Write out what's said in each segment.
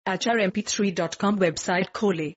HRMP3.com website खोलें।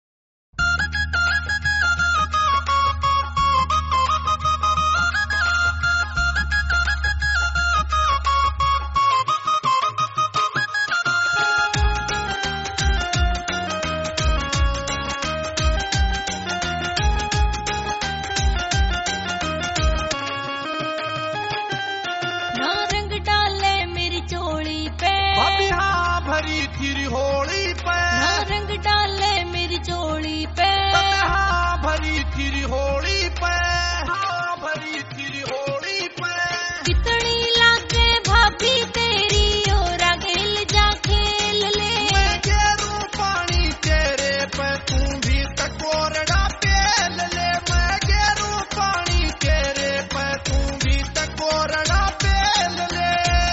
फिर होली पे रंग डाले मेरी चोली पे, हाँ भरी फिर होली पे, हाँ भरी फिर होली पे। कितनी लागे भाभी तेरी और आगे जा खेल ले। मैं गेरू पानी तेरे पे तू भी तकोरड़ा पेल ले। मैं गेरू पानी तेरे पे तू भी तकोरड़ा पेल ले।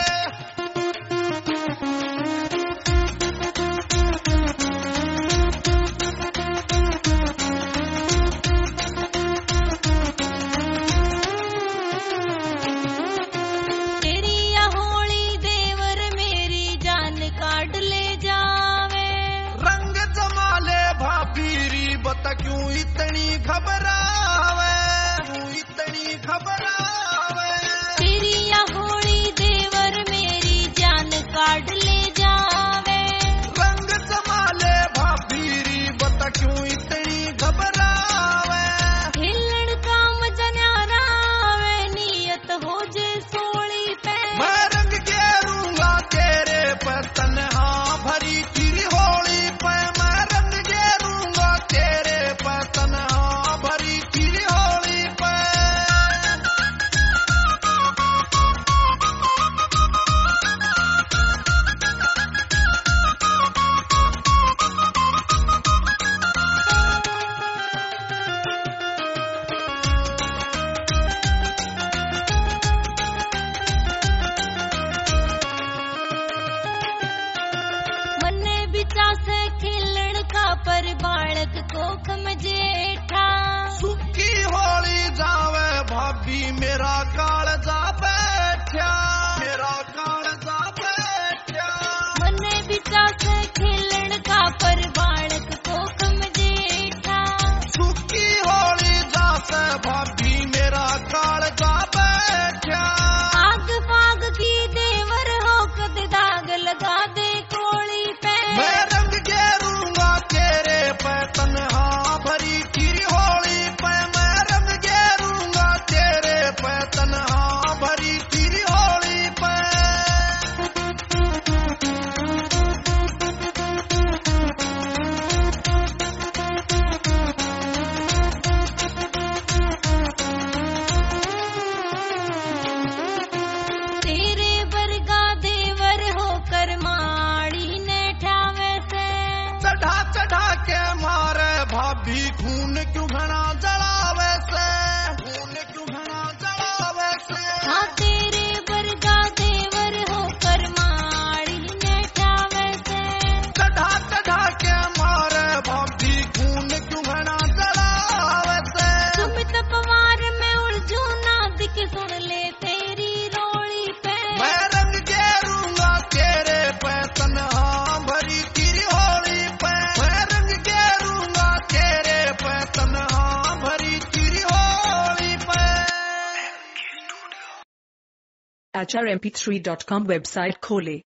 बता क्यों इतनी घबरावे, क्यों इतनी घबरावे। तेरी या होली देवर मेरी जान काट ले जावे। रंग संभाले भाभीरी बता क्यों इतनी घबरावे। हिलण का मजा न्यारा वे नियत हो जे सोली पे। मैं रंग गेरूंगा तेरे पे तन्हा भरी फिर होली पे। मैं रंग गेरूंगा तेरे पे तन्हा भरी फिर होली पे। मन्ने बिचा से खिलण का पर बालक कोख में जेठा। सुखी होली जावे भाभी मेरा काल जा बैठा, मेरा काल जा बैठा। मन्ने बिचा से खिलण का पर बालक कोख में जेठा। सुखी होली जासे भाभी मेरा काल जा बैठा। आग फाग की देवर हो कद दाग लगा दे कोली पे। मैं रंग गेरूंगा तेरे पे तन्हा भरी फिर होली पे। मैं रंग गेरूंगा तेरे पे तन्हा भरी फिर होली पे। तेरे बरगा देवर होकर माड़ी ने ठावे से। चढ़ा चढ़ा के मारे भाभी खून क्यों घना जलावे से, खून क्यों घना जलावे से। हाँ तेरे बरगा देवर होकर माड़ी ने ठावे से। चढ़ा चढ़ा के मारे भाभी खून क्यों घना जलावे से। सुमित पवार में उलझू ना दिख सुन ले तेरी रोली पे। मैं रंग गेरूंगा तेरे पे तन्हा भरी फिर होली पे। मैं रंग गेरूंगा तेरे पे तन्हा भरी फिर होली पे। HRMP3.com वेबसाइट खोलें।